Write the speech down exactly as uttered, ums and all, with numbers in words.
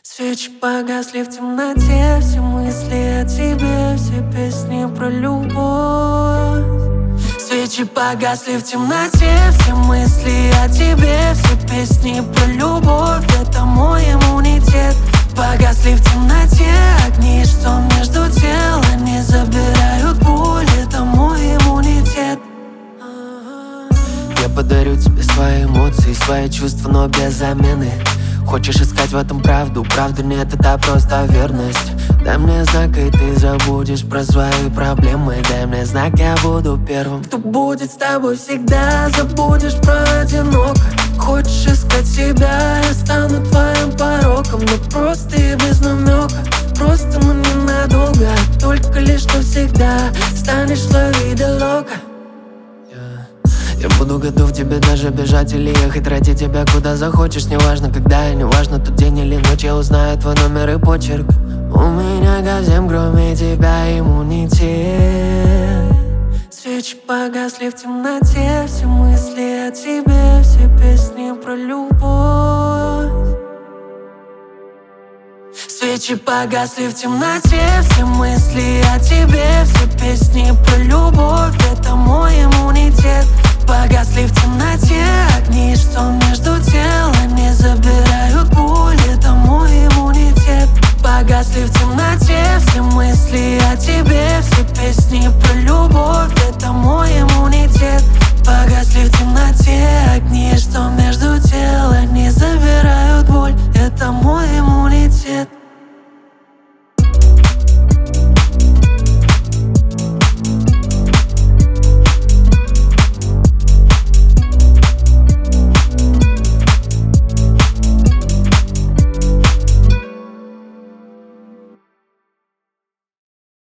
Свечи погасли в темноте, все мысли о тебе, все песни про любовь. Свечи погасли в темноте, все мысли о тебе, все песни про любовь. Это мой иммунитет. Погасли в темноте огни, что между тел, они забирают боль. Это мой иммунитет. Я подарю тебе свои эмоции, свои чувства, но без замены. Хочешь искать в этом правду? Правда нет, это просто верность. Дай мне знак, и ты забудешь про свои проблемы. Дай мне знак, я буду первым, кто будет с тобой всегда. Забудешь про одиноко. Хочешь искать себя, я стану твоим пороком. Но просто и без намека. Просто, но ненадолго. Только лишь навсегда станешь ловидой лока. Я буду готов тебе даже бежать или ехать ради тебя куда захочешь. Неважно когда и неважно тот день или ночь, я узнаю твой номер и почерк. У меня ко всем, кроме тебя, иммунитет. Свечи погасли в темноте, все мысли о тебе, все песни про любовь. Свечи погасли в темноте, все мысли о тебе, все песни про любовь. Это мой иммунитет. Погасли в темноте огни, что между тел, они забирают боль. Это мой иммунитет. Погасли в темноте все мысли о тебе, все песни про любовь. Это мой иммунитет. Погасли в темноте огни, что между тел, они забирают боль. Это мой иммунитет.